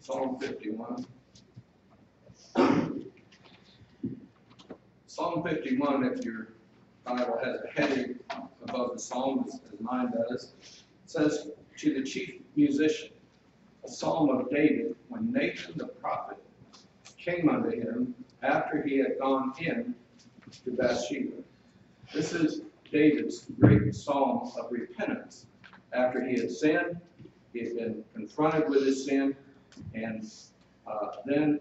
Psalm 51. Psalm 51, if your Bible has a heading above the psalm, as mine does, says, to the chief musician, a psalm of David, when Nathan the prophet came unto him after he had gone in to Bathsheba. This is David's great psalm of repentance. After he had sinned, he had been confronted with his sin, and then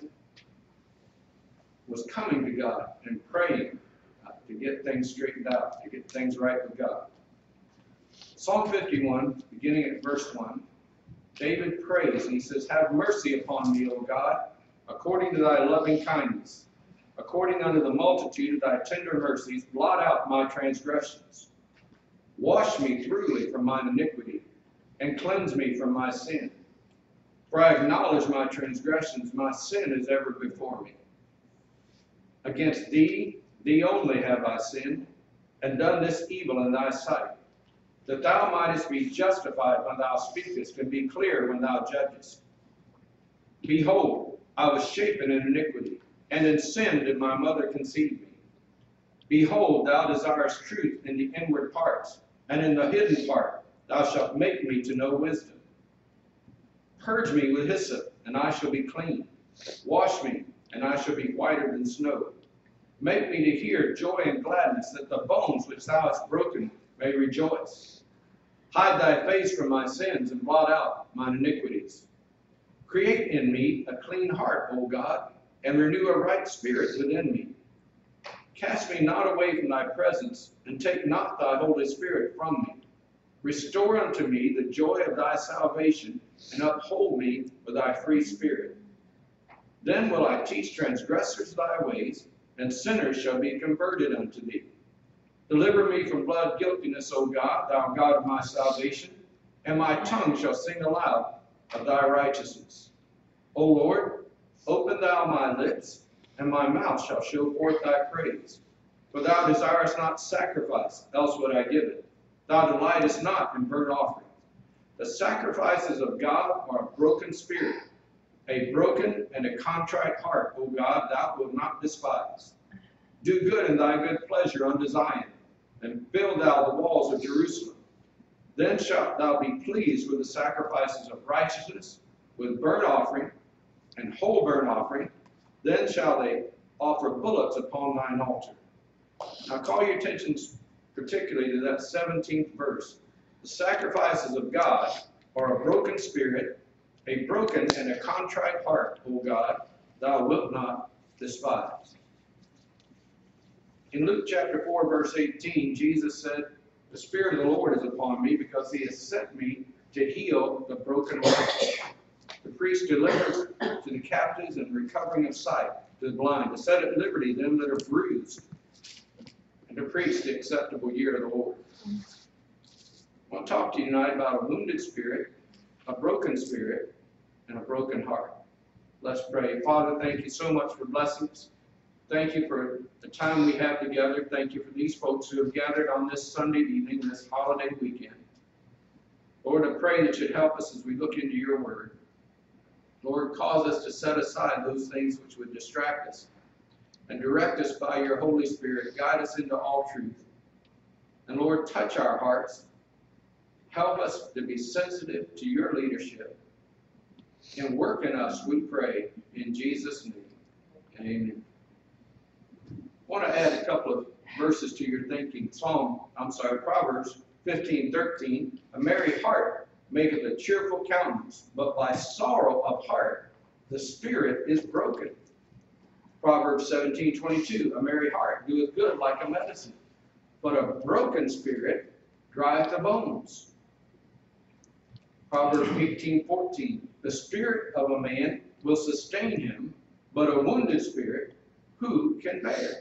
was coming to God and praying to get things straightened out, to get things right with God. Psalm 51, beginning at verse 1, David prays, and he says, have mercy upon me, O God, according to thy loving kindness. According unto the multitude of thy tender mercies, blot out my transgressions. Wash me thoroughly from mine iniquity, and cleanse me from my sin. For I acknowledge my transgressions, my sin is ever before me. Against thee, thee only have I sinned, and done this evil in thy sight, that thou mightest be justified when thou speakest, and be clear when thou judgest. Behold, I was shapen in iniquity, and in sin did my mother conceive me. Behold, thou desirest truth in the inward parts, and in the hidden part thou shalt make me to know wisdom. Purge me with hyssop, and I shall be clean. Wash me, and I shall be whiter than snow. Make me to hear joy and gladness, that the bones which thou hast broken may rejoice. Hide thy face from my sins, and blot out mine iniquities. Create in me a clean heart, O God, and renew a right spirit within me. Cast me not away from thy presence, and take not thy Holy Spirit from me. Restore unto me the joy of thy salvation, and uphold me with thy free spirit. Then will I teach transgressors thy ways, and sinners shall be converted unto thee. Deliver me from blood guiltiness, O God, thou God of my salvation, and my tongue shall sing aloud of thy righteousness. O Lord, open thou my lips, and my mouth shall show forth thy praise. For thou desirest not sacrifice, else would I give it. Thou delightest not in burnt offerings. The sacrifices of God are a broken spirit, a broken and a contrite heart, O God, thou wilt not despise. Do good in thy good pleasure unto Zion, and build thou the walls of Jerusalem. Then shalt thou be pleased with the sacrifices of righteousness, with burnt offering, and whole burnt offering. Then shall they offer bullocks upon thine altar. Now call your attention particularly to that 17th verse. The sacrifices of God are a broken spirit, a broken and a contrite heart, O God, thou wilt not despise. In Luke chapter 4, verse 18, Jesus said, the Spirit of the Lord is upon me, because he has sent me to heal the brokenhearted, to preach deliverance to the captives and recovering of sight to the blind, to set at liberty them that are bruised, and to preach the acceptable year of the Lord. I want to talk to you tonight about a wounded spirit, a broken spirit, and a broken heart. Let's pray. Father, thank you so much for blessing us. Thank you for the time we have together. Thank you for these folks who have gathered on this Sunday evening, this holiday weekend. Lord, I pray that you'd help us as we look into your word. Lord, cause us to set aside those things which would distract us, and direct us by your Holy Spirit. Guide us into all truth. And Lord, touch our hearts. Help us to be sensitive to your leadership. And work in us, we pray, in Jesus' name. Amen. I want to add a couple of verses to your thinking. Proverbs 15:13. A merry heart maketh a cheerful countenance, but by sorrow of heart the spirit is broken. Proverbs 17:22. A merry heart doeth good like a medicine, but a broken spirit drieth the bones. Proverbs 18:14. The spirit of a man will sustain him, but a wounded spirit who can bear?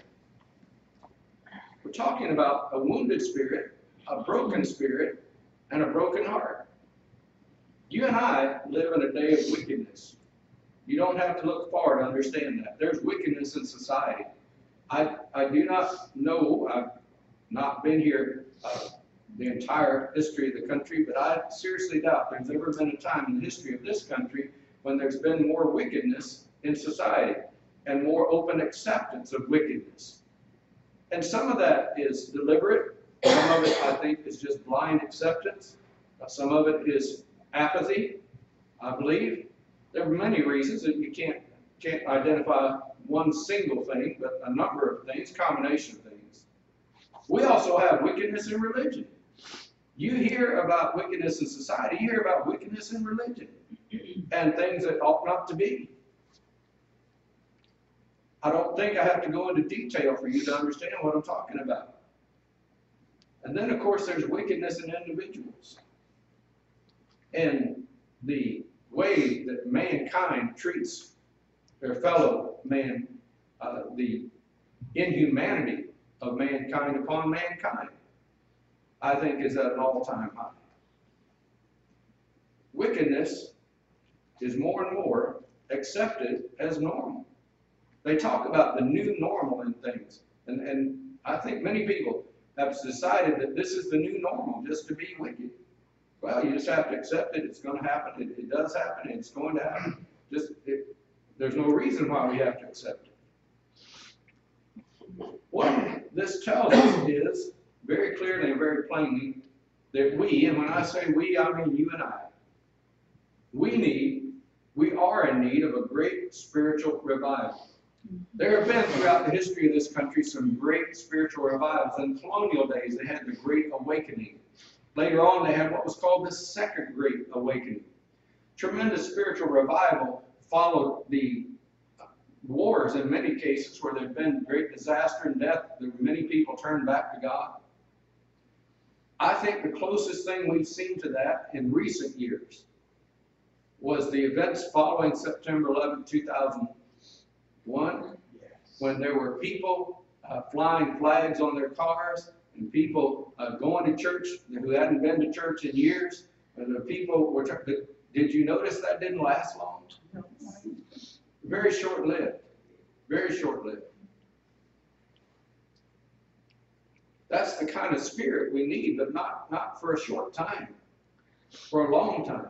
We're talking about a wounded spirit, a broken spirit, and a broken heart. You and I live in a day of wickedness. You don't have to look far to understand that. There's wickedness in society. I do not know, I've not been here the entire history of the country, but I seriously doubt there's ever been a time in the history of this country when there's been more wickedness in society and more open acceptance of wickedness. And some of that is deliberate. Some of it, I think, is just blind acceptance. Some of it is apathy, I believe. There are many reasons that you can't identify one single thing, but a number of things, combination of things. We also have wickedness in religion. You hear about wickedness in society, you hear about wickedness in religion, and things that ought not to be. I don't think I have to go into detail for you to understand what I'm talking about. And then, of course, there's wickedness in individuals. And the way that mankind treats their fellow man, the inhumanity of mankind upon mankind, I think is at an all-time high. Wickedness is more and more accepted as normal. They talk about the new normal in things. And I think many people have decided that this is the new normal, just to be wicked. Well, you just have to accept it. It's going to happen. It does happen. It's going to happen. There's no reason why we have to accept it. What this tells us is, very clearly and very plainly, that we, and when I say we, I mean you and I, we are in need of a great spiritual revival. There have been throughout the history of this country some great spiritual revivals. In colonial days, they had the Great Awakening. Later on, they had what was called the Second Great Awakening. Tremendous spiritual revival followed the wars in many cases where there had been great disaster and death. There were many people turned back to God. I think the closest thing we've seen to that in recent years was the events following September 11, 2001, when there were people flying flags on their cars and people going to church who hadn't been to church in years. And the people were, did you notice that didn't last long? No. Very short-lived. Very short-lived. That's the kind of spirit we need, but not for a short time, for a long time.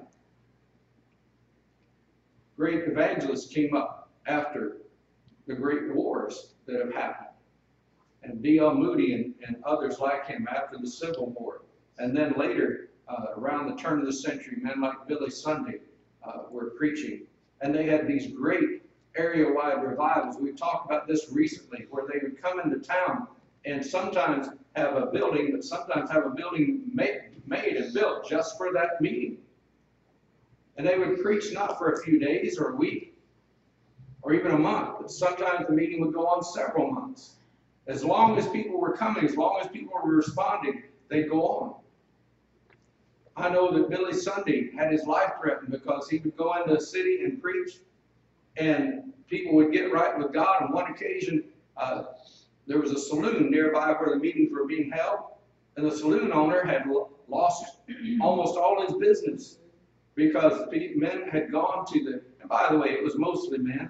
Great evangelists came up after the great wars that have happened. And D.L. Moody and others like him after the Civil War. And then later, around the turn of the century, men like Billy Sunday were preaching. And they had these great area-wide revivals. We've talked about this recently, where they would come into town and sometimes have a building, but sometimes have a building made and built just for that meeting. And they would preach not for a few days or a week or even a month, but sometimes the meeting would go on several months. As long as people were coming, as long as people were responding, they'd go on. I know that Billy Sunday had his life threatened because he would go into a city and preach, and people would get right with God. On one occasion, there was a saloon nearby where the meetings were being held, and the saloon owner had lost almost all his business because men had gone to the, and by the way, it was mostly men.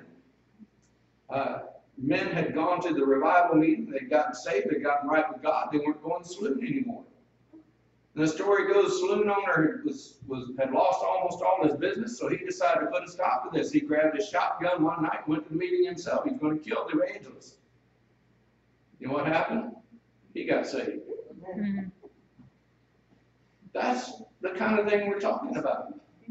Men had gone to the revival meeting, they'd gotten saved, they'd gotten right with God, they weren't going to the saloon anymore. And the story goes, the saloon owner had lost almost all his business, so he decided to put a stop to this. He grabbed his shotgun one night and went to the meeting himself. He's going to kill the evangelist. You know what happened? He got saved. Mm-hmm. That's the kind of thing we're talking about.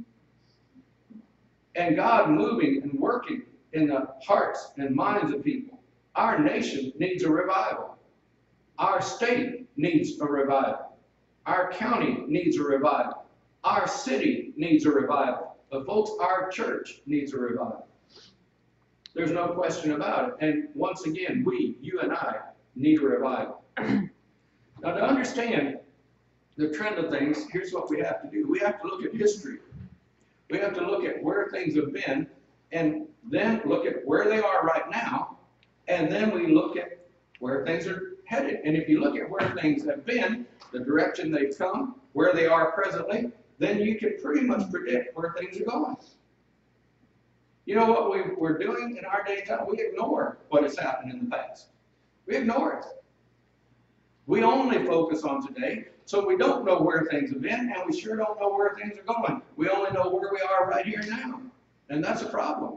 And God moving and working in the hearts and minds of people. Our nation needs a revival. Our state needs a revival. Our county needs a revival. Our city needs a revival. But folks, our church needs a revival. There's no question about it. And once again, you and I, need a revival. Now, to understand the trend of things, here's what we have to do. We have to look at history. We have to look at where things have been, and then look at where they are right now, and then we look at where things are headed. And if you look at where things have been, the direction they've come, where they are presently, then you can pretty much predict where things are going. You know what we're doing in our day and time? We ignore what has happened in the past. We ignore it. We only focus on today, so we don't know where things have been, and we sure don't know where things are going. We only know where we are right here now. And that's a problem.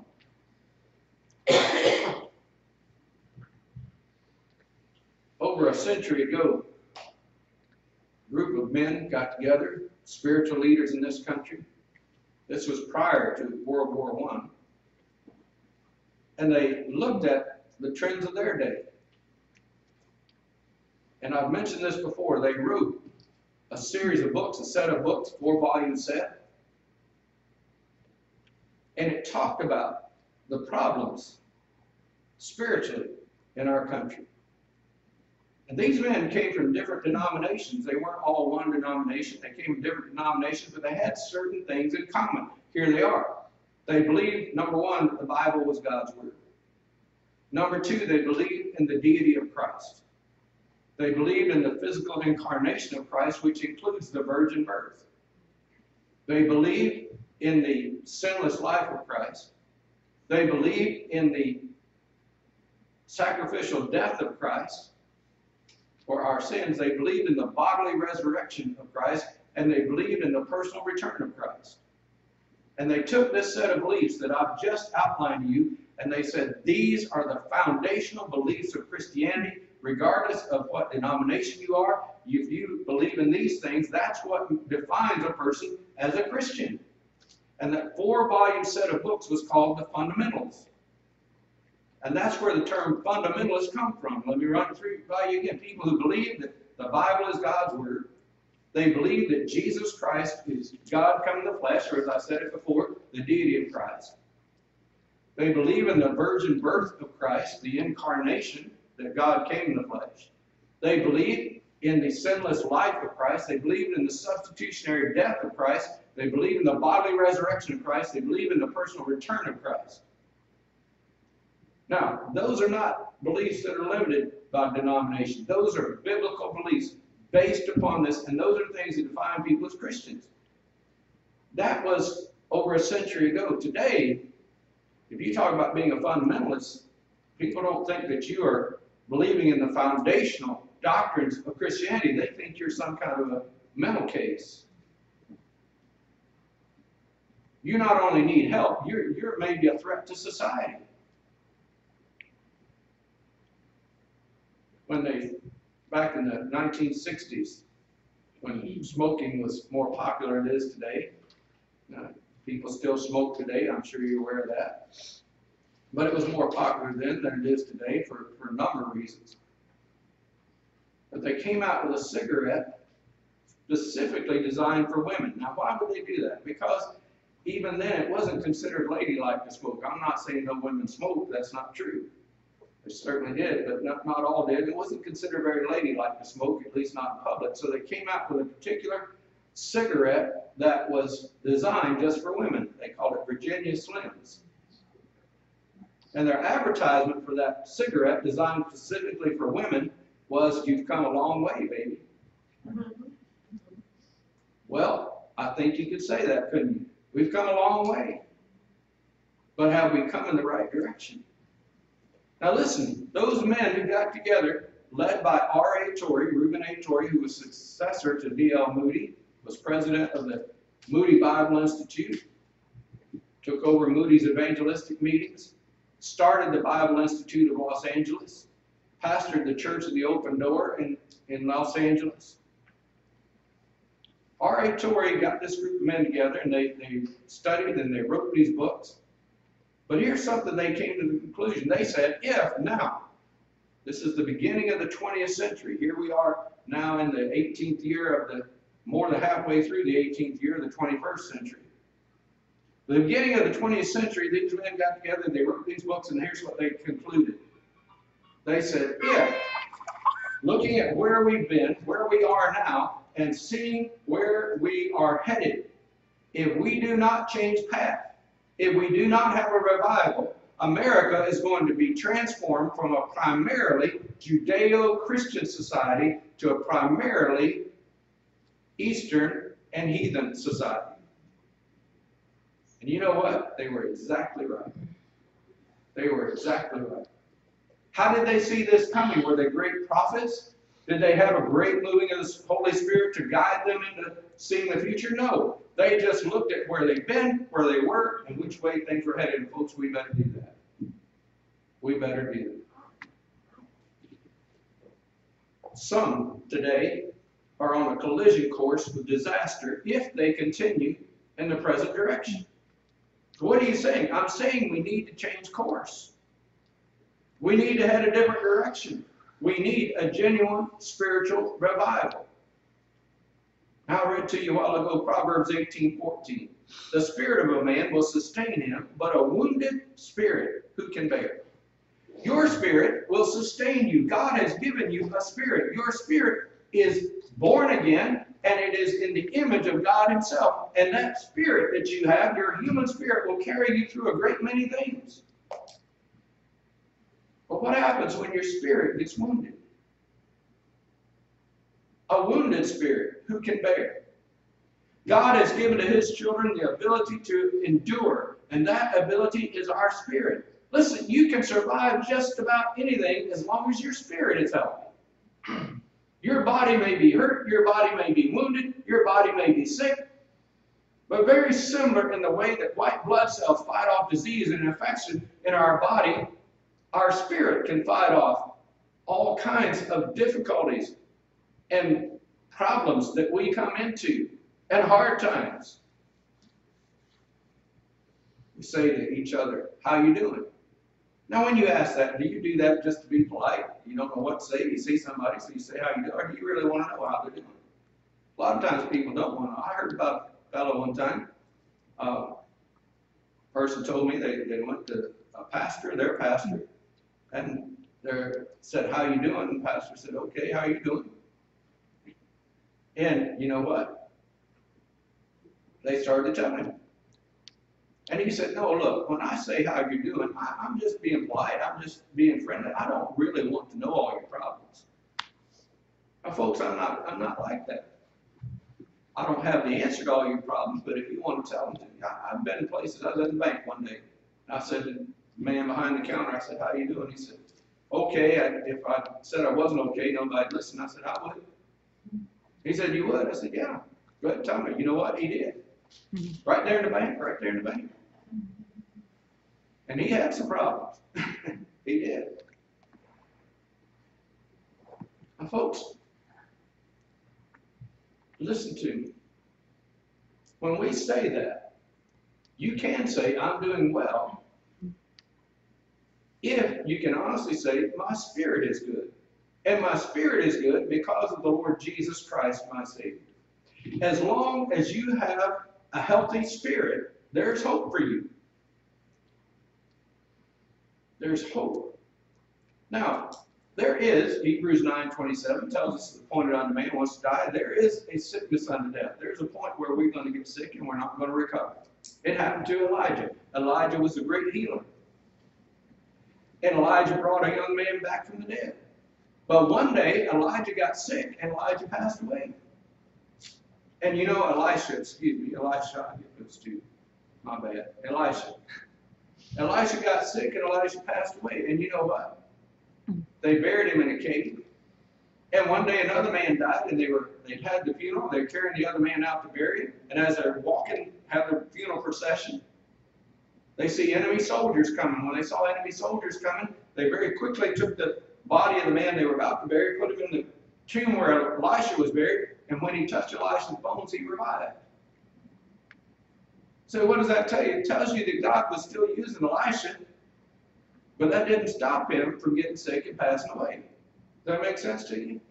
Over a century ago, a group of men got together, spiritual leaders in this country. This was prior to World War I. And they looked at the trends of their day. And I've mentioned this before. They wrote a series of books, a set of books, 4-volume set. And it talked about the problems spiritually in our country. And these men came from different denominations. They weren't all one denomination. They came from different denominations, but they had certain things in common. Here they are. They believed, number one, the Bible was God's Word. Number two, they believed in the deity of Christ. They believed in the physical incarnation of Christ, which includes the virgin birth. They believed in the sinless life of Christ. They believed in the sacrificial death of Christ for our sins. They believed in the bodily resurrection of Christ, and they believed in the personal return of Christ. And they took this set of beliefs that I've just outlined to you, and they said, these are the foundational beliefs of Christianity, regardless of what denomination you are. If you believe in these things, that's what defines a person as a Christian. And that 4-volume set of books was called the Fundamentals. And that's where the term fundamentalists come from. Let me run through by you again. People who believe that the Bible is God's Word. They believe that Jesus Christ is God come in the flesh, or as I said it before, the deity of Christ. They believe in the virgin birth of Christ, the incarnation, that God came in the flesh. They believe in the sinless life of Christ. They believe in the substitutionary death of Christ. They believe in the bodily resurrection of Christ. They believe in the personal return of Christ. Now, those are not beliefs that are limited by denomination. Those are biblical beliefs based upon this, and those are things that define people as Christians. That was over a century ago. Today, if you talk about being a fundamentalist, people don't think that you are believing in the foundational doctrines of Christianity. They think you're some kind of a mental case. You not only need help, you're maybe a threat to society. Back in the 1960s, when smoking was more popular than it is today, people still smoke today, I'm sure you're aware of that. But it was more popular then than it is today for a number of reasons. But they came out with a cigarette specifically designed for women. Now, why would they do that? Because even then, it wasn't considered ladylike to smoke. I'm not saying no women smoke. That's not true. They certainly did, but not all did. It wasn't considered very ladylike to smoke, at least not in public. So they came out with a particular cigarette that was designed just for women. They called it Virginia Slims. And their advertisement for that cigarette, designed specifically for women, was, "You've come a long way, baby." Well, I think you could say that, couldn't you? We've come a long way. But have we come in the right direction? Now listen, those men who got together, led by R.A. Torrey, Reuben A. Torrey, who was successor to D.L. Moody, was president of the Moody Bible Institute, took over Moody's evangelistic meetings, started the Bible Institute of Los Angeles, pastored the Church of the Open Door in Los Angeles. R.A. Torrey got this group of men together, and they studied and they wrote these books. But here's something they came to the conclusion. They said, if now, this is the beginning of the 20th century. Here we are now in the 18th year of the, more than halfway through the 18th year of the 21st century. The beginning of the 20th century, these men got together, they wrote these books, and here's what they concluded. They said, if, looking at where we've been, where we are now, and seeing where we are headed, if we do not change path, if we do not have a revival, America is going to be transformed from a primarily Judeo-Christian society to a primarily Eastern and heathen society. And you know what? They were exactly right. They were exactly right. How did they see this coming? Were they great prophets? Did they have a great moving of the Holy Spirit to guide them into seeing the future? No. They just looked at where they've been, where they were, and which way things were headed. And folks, we better do that. We better do that. Some today are on a collision course with disaster if they continue in the present direction. What are you saying? I'm saying we need to change course. We need to head a different direction. We need a genuine spiritual revival. I read to you a while ago Proverbs 18:14. The spirit of a man will sustain him, but a wounded spirit who can bear? Your spirit will sustain you. God has given you a spirit. Your spirit is born again, and it is in the image of God himself. And that spirit that you have, your human spirit, will carry you through a great many things. But what happens when your spirit gets wounded? A wounded spirit, who can bear? God has given to his children the ability to endure, and that ability is our spirit. Listen, you can survive just about anything as long as your spirit is healthy. Your body may be hurt, your body may be wounded, your body may be sick, but very similar in the way that white blood cells fight off disease and infection in our body, our spirit can fight off all kinds of difficulties and problems that we come into and hard times. We say to each other, how you doing? Now when you ask that, do you do that just to be polite? You don't know what to say. You see somebody, so you say how you doing, or do you really want to know how they're doing? A lot of times people don't want to know. I heard about a fellow one time. A person told me they went to a pastor, their pastor, and they said, how you doing? And the pastor said, okay, how you doing? And you know what? They started to tell him. And he said, no, look, when I say how you're doing, I'm just being polite. I'm just being friendly. I don't really want to know all your problems. Now, folks, I'm not like that. I don't have the answer to all your problems, but if you want to tell them to me, I've been in places. I was in the bank one day. And I said to the man behind the counter, I said, how you doing? He said, okay. If I said I wasn't okay, nobody'd listen. I said, I would. He said, you would? I said, yeah. Go ahead and tell me. You know what? He did. Right there in the bank, right there in the bank. And he had some problems. He did. Now, folks, listen to me. When we say that, you can say, I'm doing well, if you can honestly say, my spirit is good. And my spirit is good because of the Lord Jesus Christ, my Savior. As long as you have a healthy spirit, there's hope for you. There's hope. Now, there is, Hebrews 9:27 tells us the appointed unto man wants to die. There is a sickness unto death. There's a point where we're going to get sick and we're not going to recover. It happened to Elijah. Elijah was a great healer. And Elijah brought a young man back from the dead. But one day, Elijah got sick and Elijah passed away. And you know, Elisha got sick and Elisha passed away. And you know what? They buried him in a cave. And one day another man died, and they'd had the funeral. They were carrying the other man out to bury him. And as they're walking, have their funeral procession, they see enemy soldiers coming. When they saw enemy soldiers coming, they very quickly took the body of the man they were about to bury, put him in the tomb where Elisha was buried, and when he touched Elisha's bones, he revived. So what does that tell you? It tells you that God was still using Elisha, but that didn't stop him from getting sick and passing away. Does that make sense to you?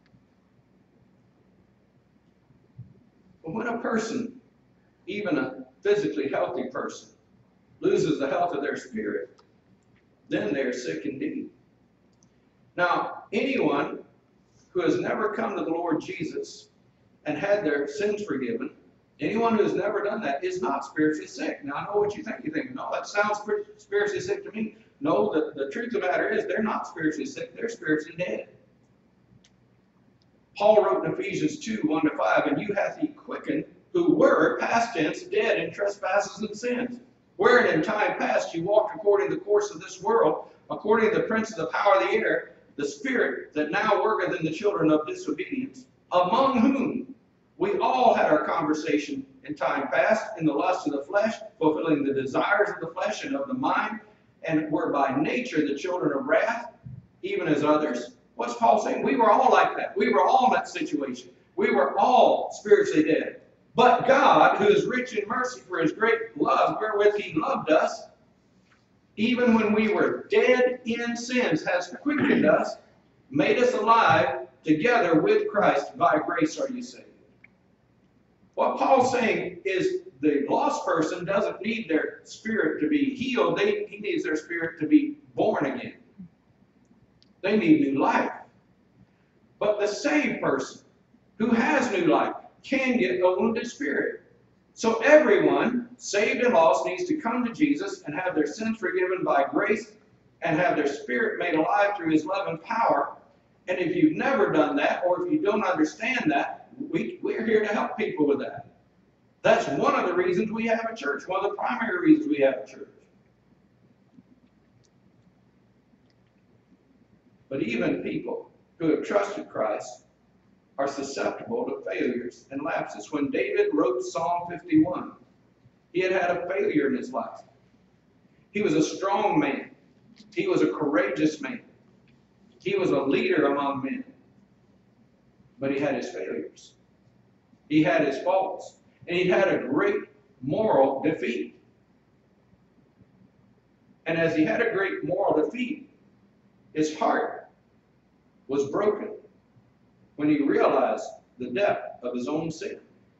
Well, when a person, even a physically healthy person, loses the health of their spirit, then they're sick indeed. Now, anyone who has never come to the Lord Jesus and had their sins forgiven, anyone who has never done that is not spiritually sick. Now, I know what you think. You think, no, that sounds spiritually sick to me. No, the truth of the matter is they're not spiritually sick. They're spiritually dead. Paul wrote in Ephesians 2:1-5, and you hath he quickened who were, past tense, dead in trespasses and sins, wherein in time past you walked according to the course of this world, according to the prince of the power of the air, the spirit that now worketh in the children of disobedience, among whom We all had our conversation in time past, in the lust of the flesh, fulfilling the desires of the flesh and of the mind, and were by nature the children of wrath, even as others. What's Paul saying? We were all like that. We were all in that situation. We were all spiritually dead. But God, who is rich in mercy for his great love wherewith he loved us, even when we were dead in sins, has quickened us, made us alive together with Christ. By grace are you saved. What Paul's saying is the lost person doesn't need their spirit to be healed. He needs their spirit to be born again. They need new life. But the saved person who has new life can get a wounded spirit. So everyone, saved and lost, needs to come to Jesus and have their sins forgiven by grace and have their spirit made alive through his love and power. And if you've never done that, or if you don't understand that, we're here to help people with that. That's one of the reasons we have a church, one of the primary reasons we have a church. But even people who have trusted Christ are susceptible to failures and lapses. When David wrote Psalm 51, he had had a failure in his life. He was a strong man. He was a courageous man. He was a leader among men. But he had his failures. He had his faults. And he had a great moral defeat. And as he had a great moral defeat, his heart was broken when he realized the depth of his own sin.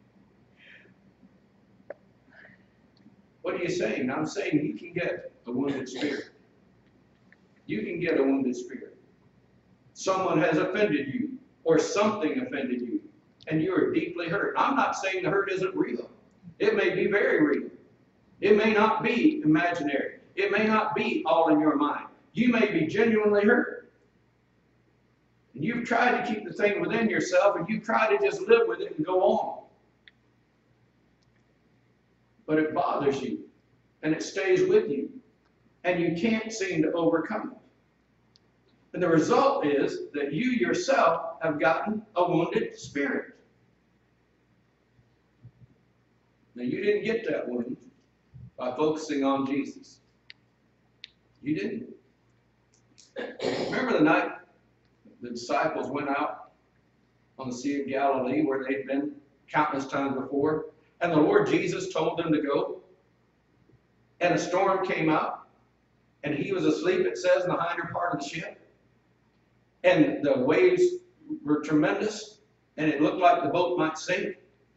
What are you saying? I'm saying you can get a wounded spirit. You can get a wounded spirit. Someone has offended you, or something offended you, and you are deeply hurt. I'm not saying the hurt isn't real. It may be very real. It may not be imaginary. It may not be all in your mind. You may be genuinely hurt. And you've tried to keep the thing within yourself, and you've tried to just live with it and go on. But it bothers you, and it stays with you, and you can't seem to overcome it. And the result is that you yourself have gotten a wounded spirit. Now, you didn't get that wound by focusing on Jesus. You didn't. Remember the night the disciples went out on the Sea of Galilee where they'd been countless times before, and the Lord Jesus told them to go, and a storm came up, and he was asleep, it says, in the hinder part of the ship. And the waves were tremendous, and it looked like the boat might sink.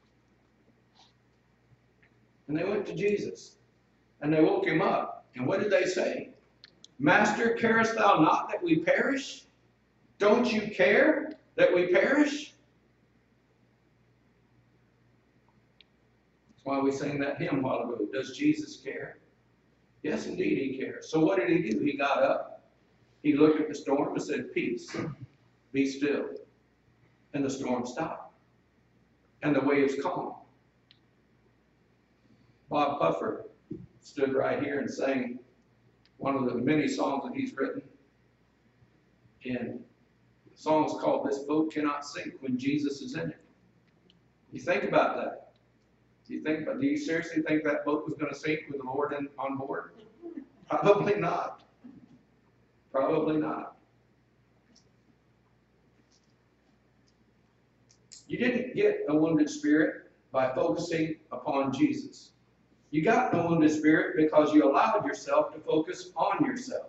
And they went to Jesus, and they woke him up. And what did they say? Master, carest thou not that we perish? Don't you care that we perish? That's why we sang that hymn a while ago. Does Jesus care? Yes, indeed, he cares. So what did he do? He got up. He looked at the storm and said, peace, be still. And the storm stopped. And the waves calmed. Bob Puffer stood right here and sang one of the many songs that he's written. And the song's called This Boat Cannot Sink When Jesus is in It. You think about that. Do you seriously think that boat was going to sink with the Lord on board? Probably not. Probably not. You didn't get a wounded spirit by focusing upon Jesus. You got a wounded spirit because you allowed yourself to focus on yourself.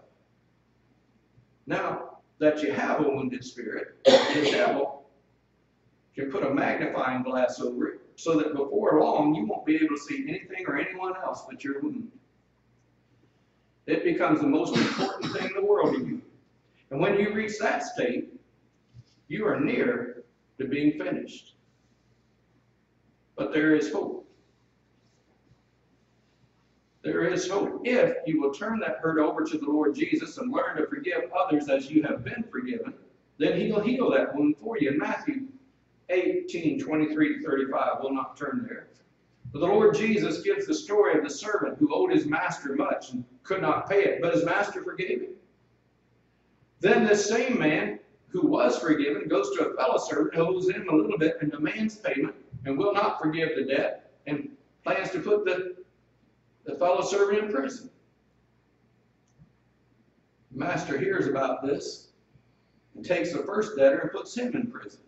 Now that you have a wounded spirit, the devil can put a magnifying glass over it so that before long you won't be able to see anything or anyone else but your wound. It becomes the most important thing in the world to you. And when you reach that state, you are near to being finished. But there is hope. There is hope. If you will turn that hurt over to the Lord Jesus and learn to forgive others as you have been forgiven, then he'll heal that wound for you. In Matthew 18:23-35, we'll not turn there. But the Lord Jesus gives the story of the servant who owed his master much and could not pay it, but his master forgave him. Then this same man who was forgiven goes to a fellow servant who owes him a little bit and demands payment. and will not forgive the debt, and plans to put the fellow servant in prison. The master hears about this and takes the first debtor and puts him in prison.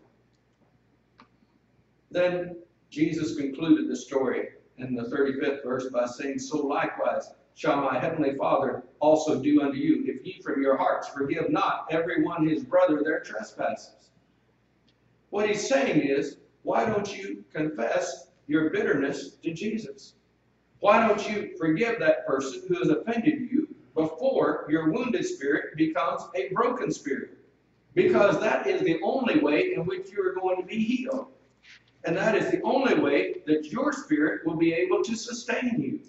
Then Jesus concluded the story in the 35th verse by saying, "So likewise shall my heavenly Father also do unto you, if ye from your hearts forgive not every one his brother their trespasses." What he's saying is, why don't you confess your bitterness to Jesus? Why don't you forgive that person who has offended you before your wounded spirit becomes a broken spirit? Because that is the only way in which you are going to be healed. And that is the only way that your spirit will be able to sustain you.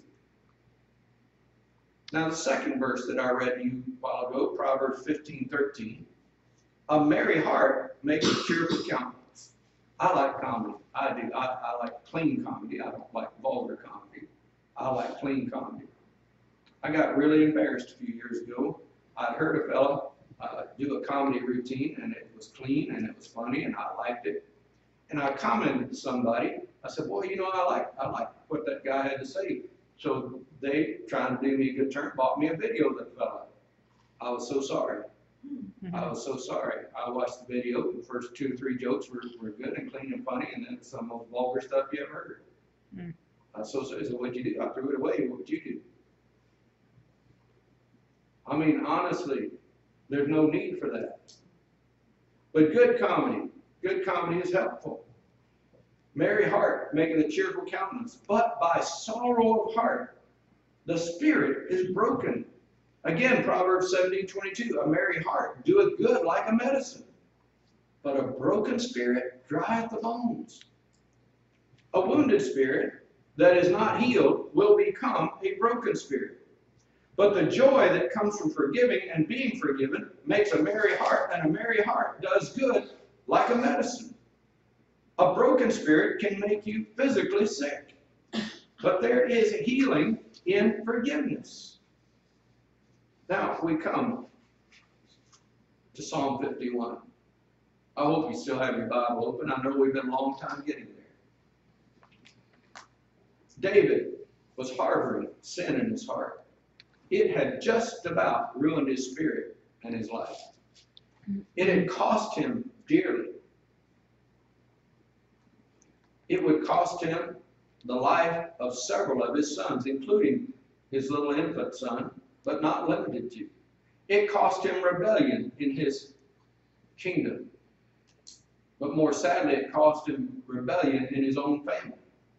Now, the second verse that I read to you a while ago, Proverbs 15:13. A merry heart makes a cheerful countenance. I like comedy. I do. I like clean comedy. I don't like vulgar comedy. I like clean comedy. I got really embarrassed a few years ago. I'd heard a fellow do a comedy routine, and it was clean, and it was funny, and I liked it. And I commented to somebody. I said, "Boy, you know, I like what that guy had to say." So they, trying to do me a good turn, bought me a video of that fella. I was so sorry. I was so sorry. I watched the video. The first 2 or 3 jokes were good and clean and funny, and then some of the vulgar stuff you ever heard. I was so sorry. So what'd you do? I threw it away. What would you do? I mean, honestly, there's no need for that. But good comedy is helpful. Merry heart, making a cheerful countenance. But by sorrow of heart, the spirit is broken. Again, Proverbs 17:22, a merry heart doeth good like a medicine, but a broken spirit drieth the bones. A wounded spirit that is not healed will become a broken spirit. But the joy that comes from forgiving and being forgiven makes a merry heart, and a merry heart does good like a medicine. A broken spirit can make you physically sick, but there is healing in forgiveness. Now we come to Psalm 51. I hope you still have your Bible open. I know we've been a long time getting there. David was harboring sin in his heart. It had just about ruined his spirit and his life. It had cost him dearly. It would cost him the life of several of his sons, including his little infant son, but not limited to. It cost him rebellion in his kingdom. But more sadly, it cost him rebellion in his own family.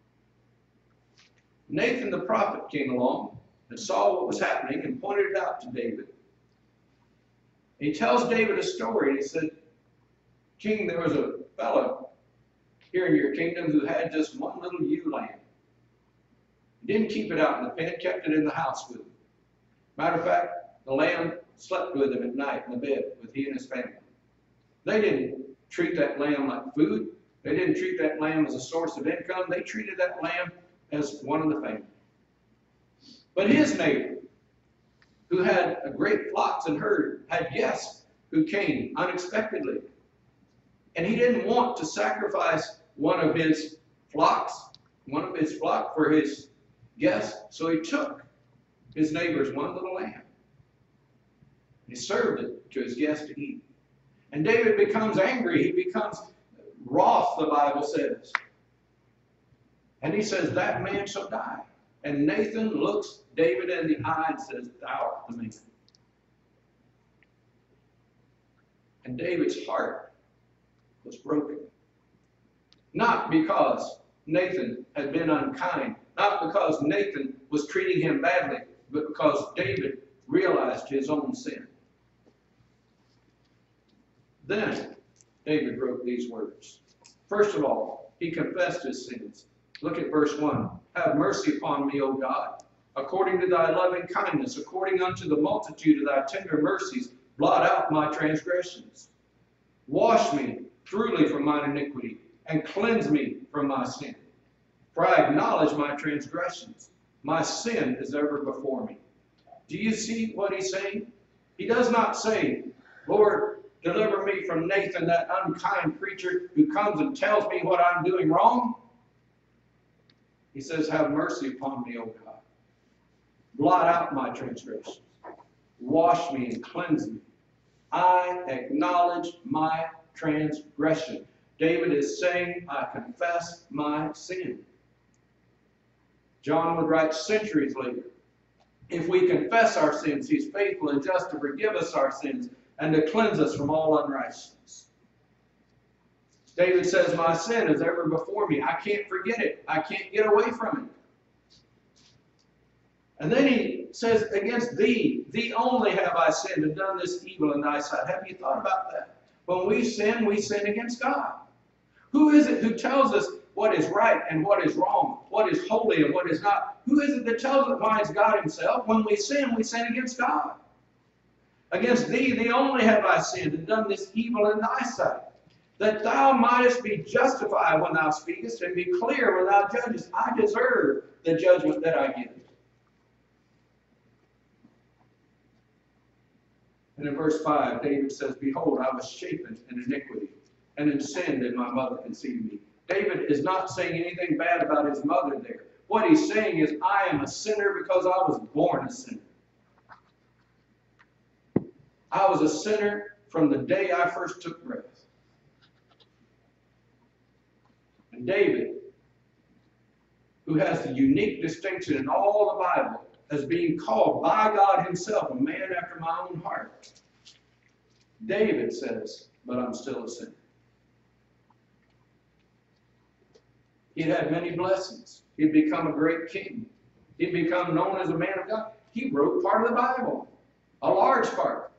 Nathan the prophet came along and saw what was happening and pointed it out to David. He tells David a story, and he said, "King, there was a fellow here in your kingdom who had just one little ewe lamb. He didn't keep it out in the pen, kept it in the house with him. Matter of fact, the lamb slept with him at night in the bed with he and his family. They didn't treat that lamb like food. They didn't treat that lamb as a source of income. They treated that lamb as one of the family. But his neighbor, who had a great flocks and herd, had guests who came unexpectedly. And he didn't want to sacrifice one of his flock for his guests. So he took his neighbor's one little lamb. He served it to his guests to eat. And David becomes angry. He becomes wroth, the Bible says. And he says, that man shall die. And Nathan looks David in the eye and says, thou art the man. And David's heart was broken. Not because Nathan had been unkind, not because Nathan was treating him badly, but because David realized his own sin. Then David wrote these words. First of all, he confessed his sins. Look at verse 1. Have mercy upon me, O God, according to thy loving kindness, according unto the multitude of thy tender mercies, blot out my transgressions. Wash me truly from mine iniquity, and cleanse me from my sin. For I acknowledge my transgressions. My sin is ever before me. Do you see what he's saying? He does not say, Lord, deliver me from Nathan, that unkind preacher who comes and tells me what I'm doing wrong. He says, have mercy upon me, O God. Blot out my transgressions. Wash me and cleanse me. I acknowledge my transgression. David is saying, I confess my sin. John would write centuries later, if we confess our sins, he's faithful and just to forgive us our sins and to cleanse us from all unrighteousness. David says, my sin is ever before me. I can't forget it. I can't get away from it. And then he says, against thee only have I sinned and done this evil in thy sight. Have you thought about that? When we sin against God. Who is it who tells us what is right and what is wrong, what is holy and what is not? Who is it that tells us why it's God himself? When we sin against God. Against thee only have I sinned and done this evil in thy sight, that thou mightest be justified when thou speakest and be clear when thou judgest. I deserve the judgment that I give. And in verse 5, David says, behold, I was shapen in iniquity, and in sin did my mother conceive me. David is not saying anything bad about his mother there. What he's saying is, I am a sinner because I was born a sinner. I was a sinner from the day I first took breath. And David, who has the unique distinction in all the Bible as being called by God himself a man after my own heart, David says, but I'm still a sinner. He'd had many blessings. He'd become a great king. He'd become known as a man of God. He wrote part of the Bible, a large part.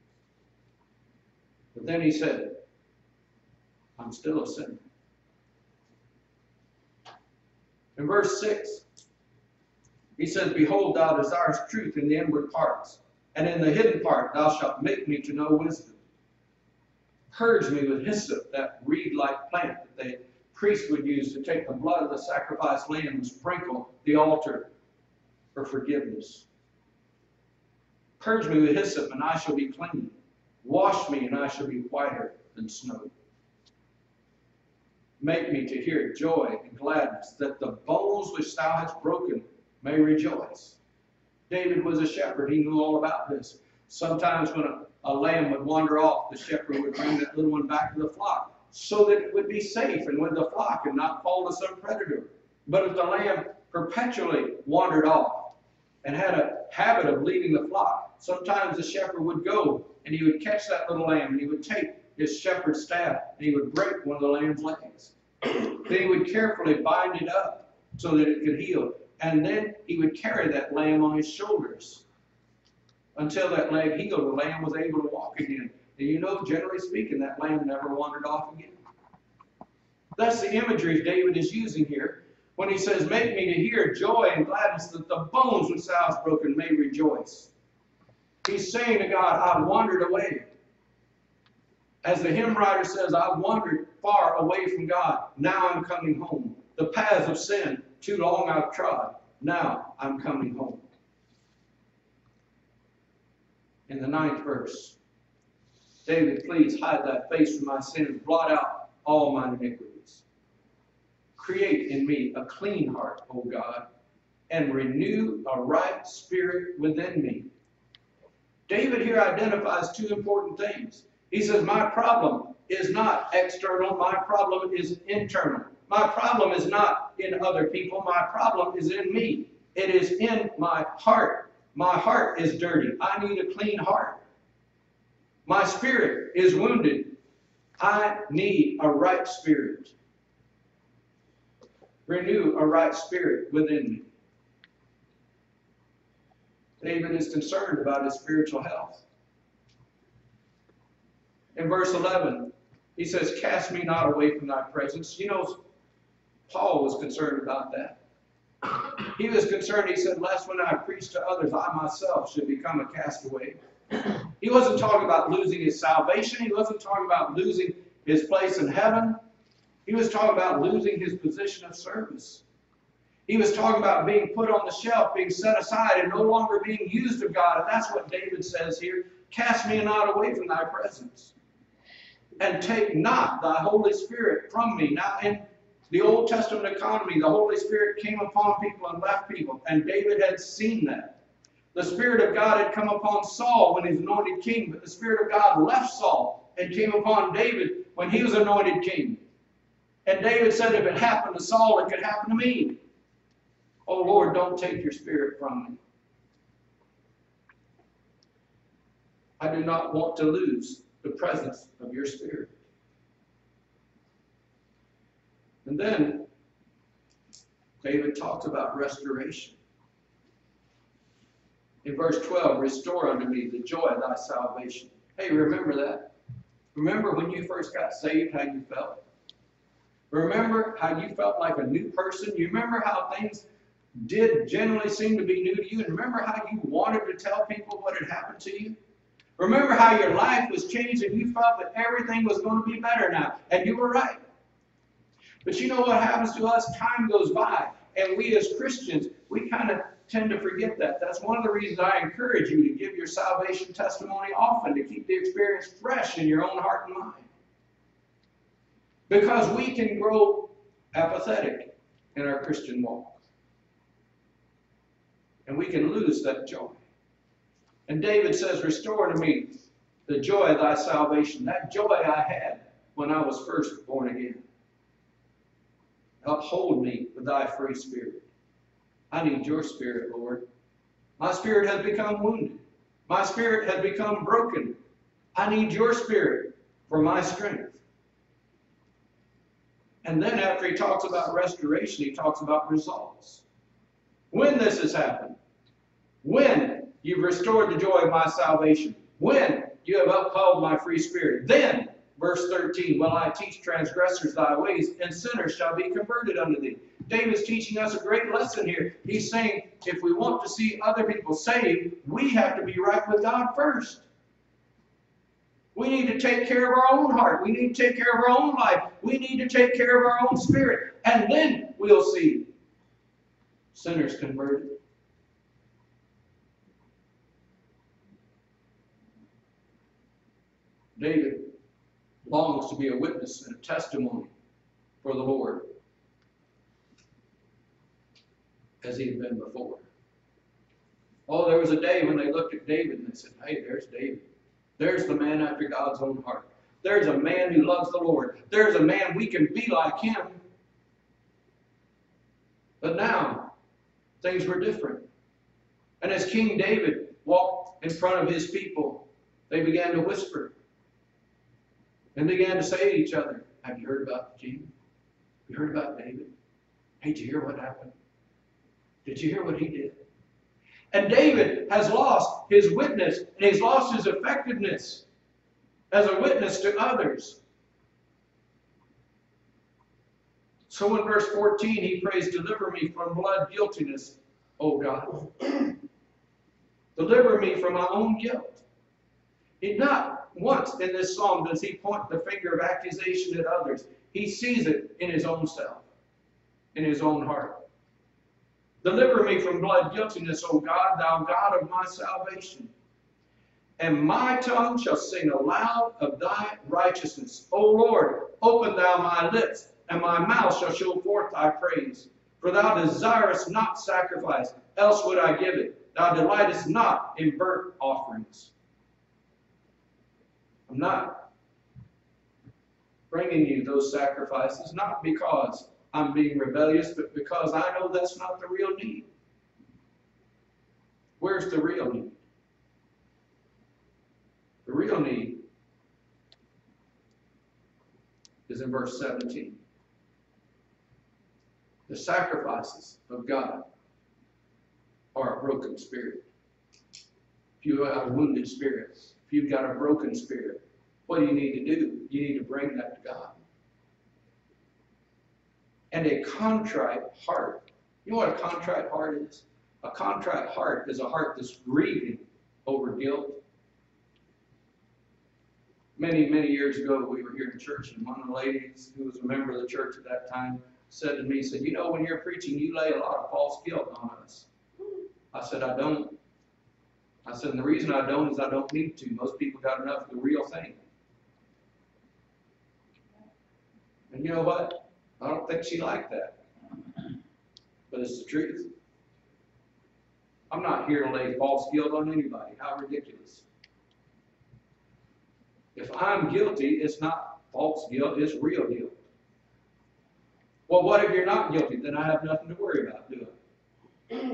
But then he said, I'm still a sinner. In verse 6, he says, behold, thou desirest truth in the inward parts, and in the hidden part thou shalt make me to know wisdom. Purge me with hyssop, that reed-like plant that the priest would use to take the blood of the sacrificed lamb and sprinkle the altar for forgiveness. Purge me with hyssop, and I shall be clean. Wash me, and I shall be whiter than snow. Make me to hear joy and gladness, that the bones which thou hast broken may rejoice. David was a shepherd. He knew all about this. Sometimes when a lamb would wander off, the shepherd would bring that little one back to the flock so that it would be safe and with the flock and not fall to some predator. But if the lamb perpetually wandered off and had a habit of leaving the flock, sometimes the shepherd would go and he would catch that little lamb and he would take his shepherd's staff and he would break one of the lamb's legs. Then he would carefully bind it up so that it could heal. And then he would carry that lamb on his shoulders until that leg healed. The lamb was able to walk again. And you know, generally speaking, that lamb never wandered off again. That's the imagery David is using here when he says, make me to hear joy and gladness, that the bones which thou hast broken may rejoice. He's saying to God, I wandered away. As the hymn writer says, I wandered far away from God. Now I'm coming home. The paths of sin, too long I've trod. Now I'm coming home. In the 9th verse, David, please hide thy face from my sins. Blot out all mine iniquities. Create in me a clean heart, O God, and renew a right spirit within me. David here identifies two important things. He says, my problem is not external. My problem is internal. My problem is not in other people. My problem is in me. It is in my heart. My heart is dirty. I need a clean heart. My spirit is wounded. I need a right spirit. Renew a right spirit within me. David is concerned about his spiritual health. In verse 11, he says, cast me not away from thy presence. You know, Paul was concerned about that. He was concerned, he said, lest when I preach to others, I myself should become a castaway. He wasn't talking about losing his salvation. He wasn't talking about losing his place in heaven. He was talking about losing his position of service. He was talking about being put on the shelf, being set aside, and no longer being used of God. And that's what David says here. Cast me not away from thy presence, and take not thy Holy Spirit from me. Now, in The Old Testament economy, the Holy Spirit came upon people and left people, and David had seen that. The Spirit of God had come upon Saul when he was anointed king, but the Spirit of God left Saul and came upon David when he was anointed king. And David said, if it happened to Saul, it could happen to me. Oh Lord, don't take your Spirit from me. I do not want to lose the presence of your Spirit. And then David talks about restoration. In verse 12, restore unto me the joy of thy salvation. Hey, remember that? Remember when you first got saved, how you felt? Remember how you felt like a new person? You remember how things did generally seem to be new to you? And remember how you wanted to tell people what had happened to you? Remember how your life was changed and you felt that everything was going to be better now. And you were right. But you know what happens to us? Time goes by. And we as Christians, we kind of tend to forget that. That's one of the reasons I encourage you to give your salvation testimony often, to keep the experience fresh in your own heart and mind. Because we can grow apathetic in our Christian walk. And we can lose that joy. And David says, restore to me the joy of thy salvation, that joy I had when I was first born again. Uphold me with thy free spirit. I need your Spirit, Lord. My spirit has become wounded. My spirit has become broken. I need your Spirit for my strength. And then after he talks about restoration, he talks about results. When this has happened, when you've restored the joy of my salvation, when you have upheld my free spirit, then, verse 13, will I teach transgressors thy ways, and sinners shall be converted unto thee. David's teaching us a great lesson here. He's saying if we want to see other people saved, we have to be right with God first. We need to take care of our own heart. We need to take care of our own life. We need to take care of our own spirit. And then we'll see sinners converted. David longs to be a witness and a testimony for the Lord as he had been before. Oh, there was a day when they looked at David and they said, hey, there's David. There's the man after God's own heart. There's a man who loves the Lord. There's a man we can be like him. But now, things were different. And as King David walked in front of his people, they began to whisper and began to say to each other, have you heard about the king? Have you heard about David? Hey, did you hear what happened? Did you hear what he did? And David has lost his witness, and he's lost his effectiveness as a witness to others. So in verse 14, he prays, deliver me from blood guiltiness, O God. Deliver me from my own guilt. Not once in this psalm does he point the finger of accusation at others. He sees it in his own self, in his own heart. Deliver me from blood guiltiness, O God, thou God of my salvation. And my tongue shall sing aloud of thy righteousness. O Lord, open thou my lips, and my mouth shall show forth thy praise. For thou desirest not sacrifice, else would I give it. Thou delightest not in burnt offerings. I'm not bringing you those sacrifices, not because I'm being rebellious, but because I know that's not the real need. Where's the real need? The real need is in verse 17. The sacrifices of God are a broken spirit. If you have a wounded spirit, if you've got a broken spirit, what do you need to do? You need to bring that to God. And a contrite heart. You know what a contrite heart is? A contrite heart is a heart that's grieving over guilt. Many, many years ago, we were here in church, and one of the ladies who was a member of the church at that time said to me, said, you know, when you're preaching, you lay a lot of false guilt on us. I said, I don't. I said, and the reason I don't is I don't need to. Most people got enough of the real thing. And you know what? I don't think she liked that. But it's the truth. I'm not here to lay false guilt on anybody. How ridiculous. If I'm guilty, it's not false guilt, it's real guilt. Well, what if you're not guilty? Then I have nothing to worry about, do I?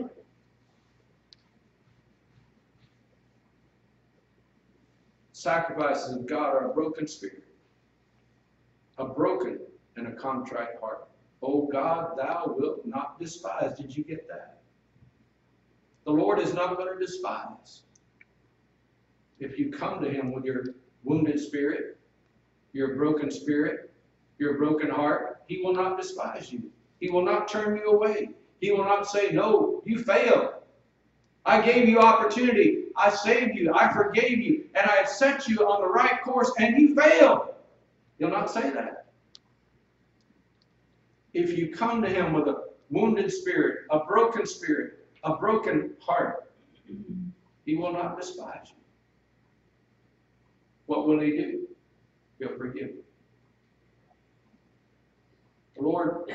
Sacrifices of God are a broken spirit, a broken and a contrite heart. O God, thou wilt not despise. Did you get that? The Lord is not going to despise. If you come to him with your wounded spirit, your broken spirit, your broken heart, he will not despise you. He will not turn you away. He will not say, no, you failed. I gave you opportunity. I saved you. I forgave you. And I have set you on the right course, and you failed. He'll not say that. If you come to him with a wounded spirit, a broken heart, he will not despise you. What will he do? He'll forgive you. The Lord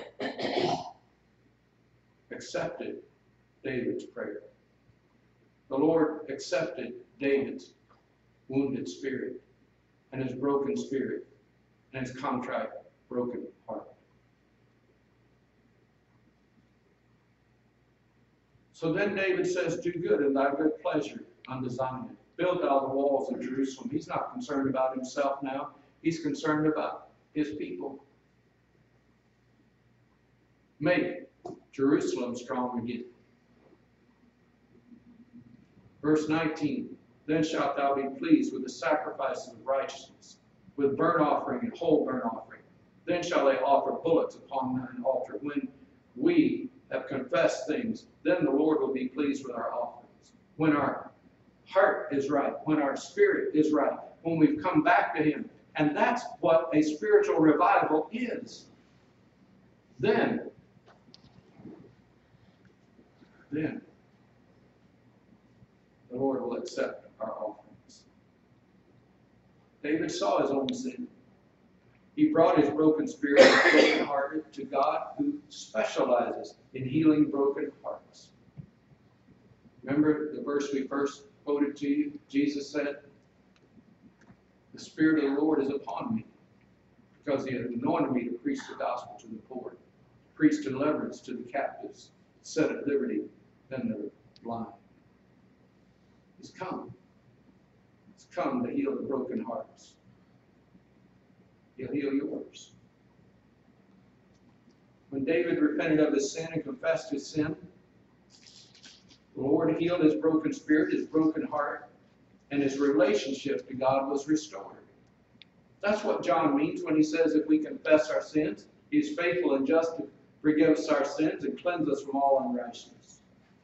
accepted David's prayer. The Lord accepted David's wounded spirit and his broken spirit and his contrite, broken heart. So then David says, do good in thy good pleasure unto Zion. Build thou the walls of Jerusalem. He's not concerned about himself now. He's concerned about his people. Make Jerusalem strong again. Verse 19, then shalt thou be pleased with the sacrifices of righteousness, with burnt offering and whole burnt offering. Then shall they offer bullocks upon thine altar. When we have confessed things, then the Lord will be pleased with our offerings. When our heart is right, when our spirit is right, when we've come back to him. And that's what a spiritual revival is. Then the Lord will accept our offerings. David saw his own sin. He brought his broken spirit and broken hearted to God, who specializes in healing broken hearts. Remember the verse we first quoted to you? Jesus said, the Spirit of the Lord is upon me, because he has anointed me to preach the gospel to the poor, preach deliverance to the captives, set at liberty them that are blind. He's come. He's come to heal the broken hearts. He'll heal yours. When David repented of his sin and confessed his sin, the Lord healed his broken spirit, his broken heart, and his relationship to God was restored. That's what John means when he says if we confess our sins, he is faithful and just to forgive us our sins and cleanse us from all unrighteousness.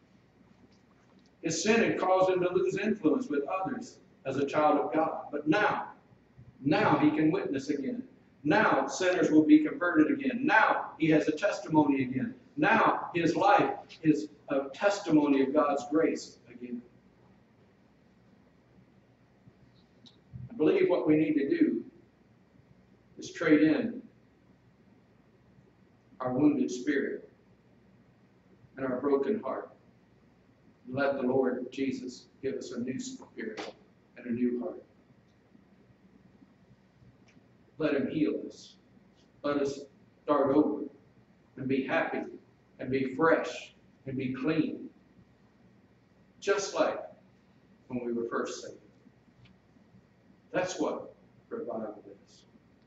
His sin had caused him to lose influence with others as a child of God. But now he can witness again. Now sinners will be converted again. Now he has a testimony again. Now his life is a testimony of God's grace again. I believe what we need to do is trade in our wounded spirit and our broken heart. And let the Lord Jesus give us a new spirit and a new heart. Let him heal us. Let us start over and be happy and be fresh and be clean. Just like when we were first saved. That's what revival is.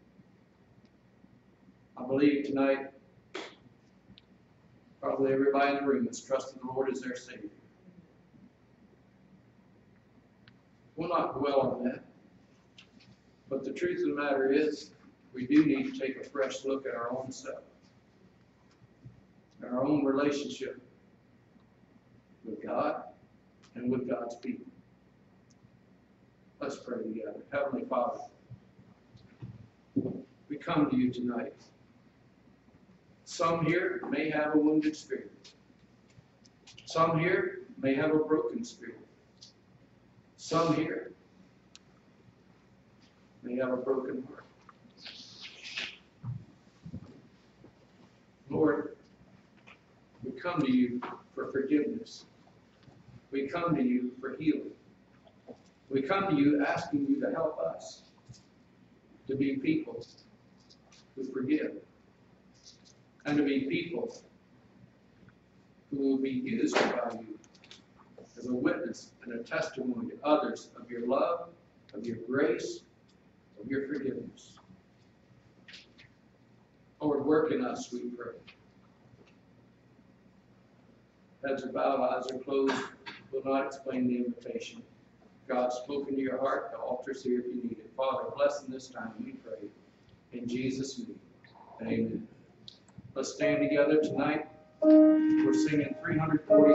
I believe tonight, probably everybody in the room has trusted the Lord as their Savior. We'll not dwell on that. But the truth of the matter is, we do need to take a fresh look at our own self, our own relationship with God and with God's people. Let's pray together. Heavenly Father, we come to you tonight. Some here may have a wounded spirit. Some here may have a broken spirit. Some here may have a broken heart. Lord, we come to you for forgiveness. We come to you for healing. We come to you asking you to help us to be people who forgive and to be people who will be used by you as a witness and a testimony to others of your love, of your grace, of your forgiveness. Lord, work in us, we pray. Heads are bowed, eyes are closed. Will not explain the invitation. God's spoken to your heart. The altar's here if you need it. Father, bless in this time, we pray. In Jesus' name, amen. Let's stand together tonight. We're singing 340.